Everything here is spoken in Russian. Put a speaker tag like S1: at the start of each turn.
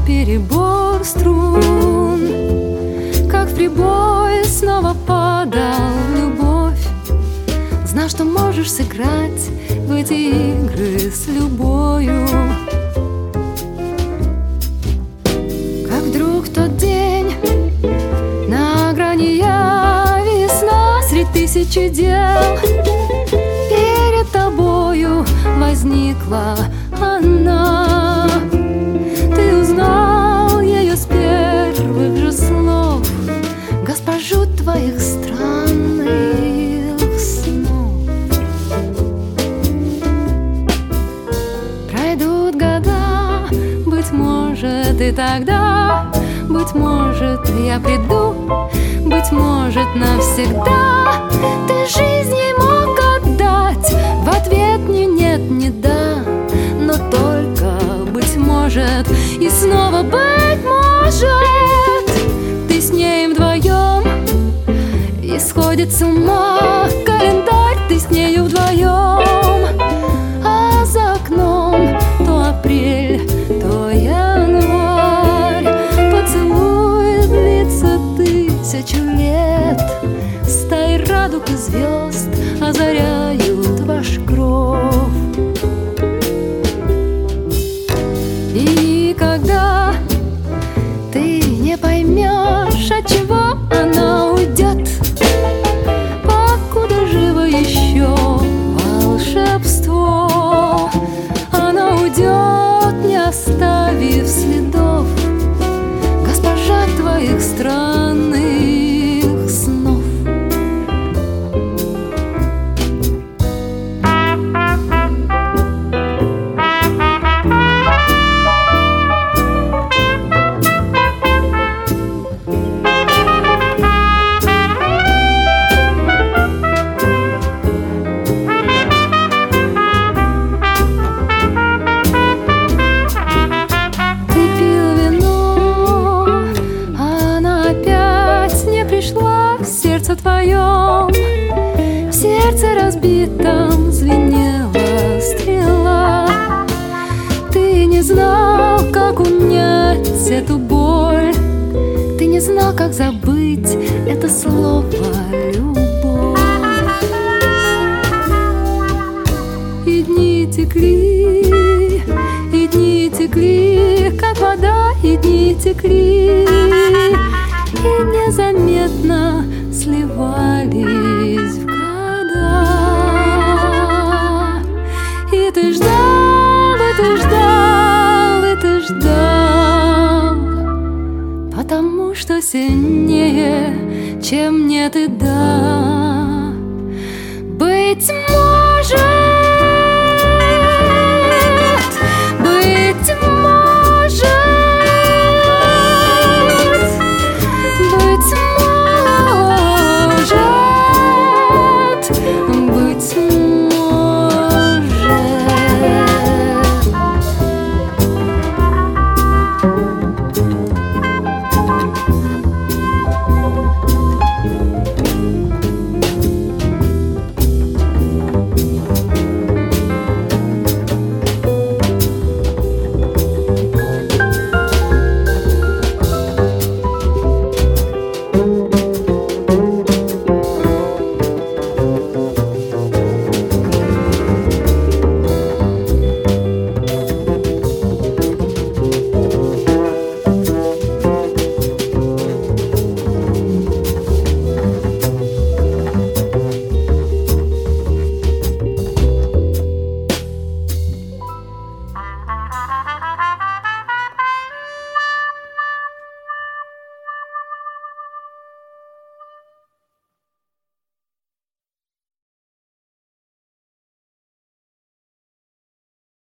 S1: перебор струн, как в прибой снова падал в любовь. Знал, что можешь сыграть в эти игры с любою. Как вдруг в тот день на грани я, весна средь тысячи дел, перед тобою возникла она. Ты узнал ее с первых же слов, госпожу твоих странных снов. Пройдут года, быть может, и тогда, быть может, я приду, быть может, навсегда. Ты жизнь ей мог отдать, в ответ ни нет, ни да, но только, быть может, и снова быть может, ты с ней вдвоем. И сходит с ума календарь, ты с нею вдвоем, а за окном то апрель, то январь. Поцелуй длится тысячу лет, стаи радуг и звезд озаряют ваш кров. И никогда ты не поймешь, отчего она уйдет, покуда живо еще волшебство. Она уйдет, не оставив следов, госпожа твоих странных снов. В твоем сердце разбитом звенела стрела. Ты не знал, как унять эту боль, ты не знал, как забыть это слово «любовь». И дни текли, и дни текли, как вода, и дни текли, и незаметно сливались в года. И ты ждал, и ты ждал, и ты ждал, потому что сильнее, чем нет и да, быть